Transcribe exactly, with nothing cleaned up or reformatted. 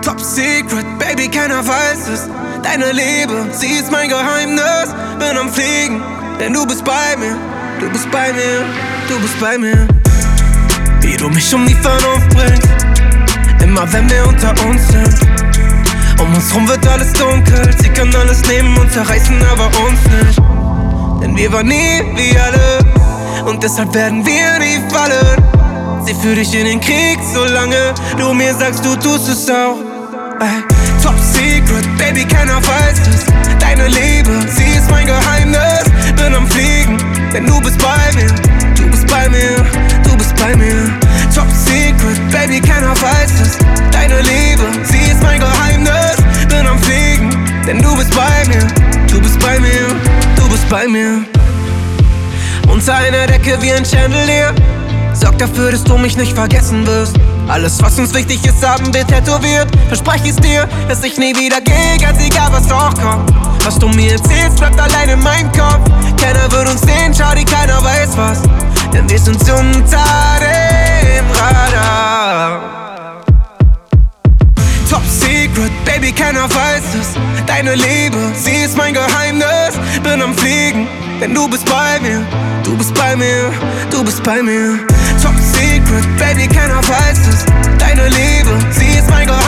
Top Secret, Baby, keiner weiß es. Deine Liebe, sie ist mein Geheimnis. Bin am Fliegen, denn du bist bei mir. Du bist bei mir, du bist bei mir. Wie du mich um die Vernunft bringst, immer wenn wir unter uns sind. Um uns rum wird alles dunkel, sie können alles nehmen und zerreißen, aber uns nicht. Denn wir waren nie wie alle und deshalb werden wir nie fallen. Sie führt dich in den Krieg, solange du mir sagst, du tust es auch. Ey. Top Secret, Baby, keiner weiß es. Deine Liebe, sie ist mein Geheimnis. Bin am Fliegen, denn du bist bei mir. Du bist bei mir, du bist bei mir. Top Secret, Baby, keiner weiß es. Deine Liebe, sie ist mein Geheimnis. Bin am Fliegen, denn du bist bei mir. Du bist bei mir, du bist bei mir. Unter einer Decke wie ein Chandelier. Sorg dafür, dass du mich nicht vergessen wirst. Alles, was uns wichtig ist, haben wir tätowiert. Verspreche ich's dir, dass ich nie wieder gehe, ganz egal was auch kommt. Was du mir erzählst, bleibt allein in meinem Kopf. Keiner wird uns sehen, schau dir, keiner weiß was. Denn wir sind unter dem Radar. Top Secret, Baby, keiner weiß es. Deine Liebe, sie ist mein Geheimnis. Bin am Fliegen, denn du bist bei mir. Du bist bei mir, du bist bei mir. Top Secret, Baby, keiner weiß es. Deine Liebe, sie ist mein Geheimnis.